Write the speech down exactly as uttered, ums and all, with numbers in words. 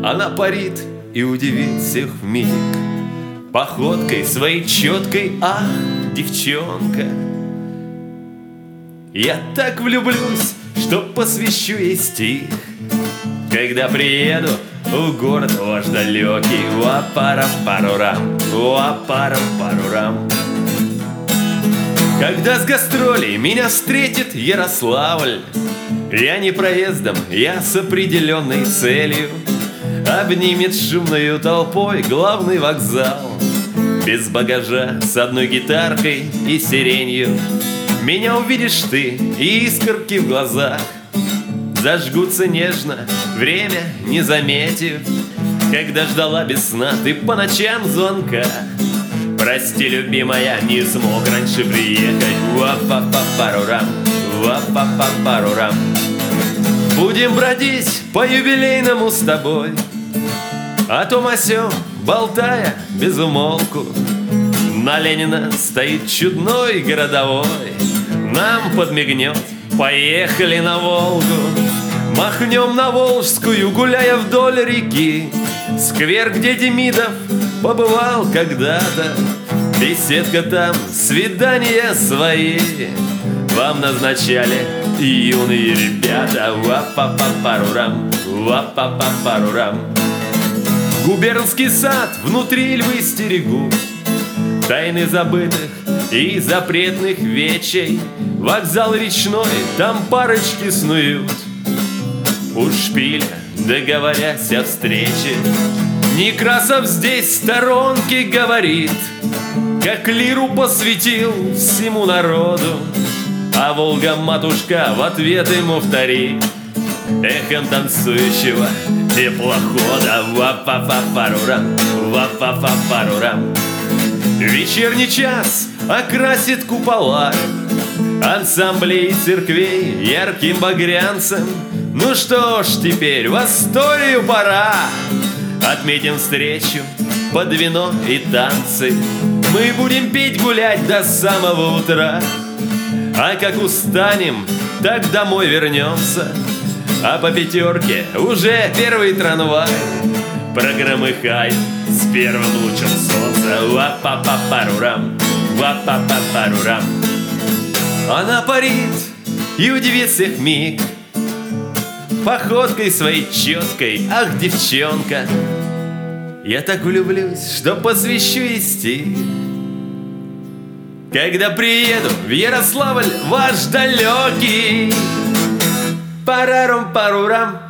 Она парит и удивит всех вмиг походкой своей четкой. Ах, девчонка, я так влюблюсь, что посвящу ей стих, когда приеду в город ваш далекий. Уа-пара-парурам, уа-пара-парурам. Когда с гастролей меня встретит Ярославль, я не проездом, я с определенной целью. Обнимет шумною толпой главный вокзал, без багажа, с одной гитаркой и сиренью. Меня увидишь ты, и искорки в глазах зажгутся нежно, время не заметив. Когда ждала без сна ты по ночам звонка, прости, любимая, не смог раньше приехать. Уа-па-па-парурам, уа-па-па-парурам. Будем бродить по юбилейному с тобой, о том о сём болтая без умолку. На Ленина стоит чудной городовой, нам подмигнет, поехали на Волгу. Махнем на Волжскую, гуляя вдоль реки, сквер, где Демидов побывал когда-то. Беседка там, свидания свои вам назначали юные ребята. Уа-па-па-парурам, уа-па-па-парурам. Губернский сад, внутри львы стерегут тайны забытых и запретных вечей. Вокзал речной, там парочки снуют у шпиля, договорясь о встрече. Некрасов здесь сторонки говорит, как лиру посвятил всему народу, а Волга-матушка в ответ ему вторит эхом танцующего теплохода. Ва-па-па-парурам, ва-па-па-парурам. Вечерний час окрасит купола ансамблей церквей ярким багрянцем. Ну что ж, теперь в Асторию пора, отметим встречу под вино и танцы. Мы будем петь, гулять до самого утра, а как устанем, так домой вернемся. А по пятерке уже первый трамвай прогромыхает с первым лучом солнца. Ва-па-па-парурам, ва-па-па-парурам. Она парит и удивит всех миг походкой своей четкой. Ах, девчонка, я так влюблюсь, что посвящу ей стих, когда приеду в Ярославль ваш далекий. Парарум-парурам.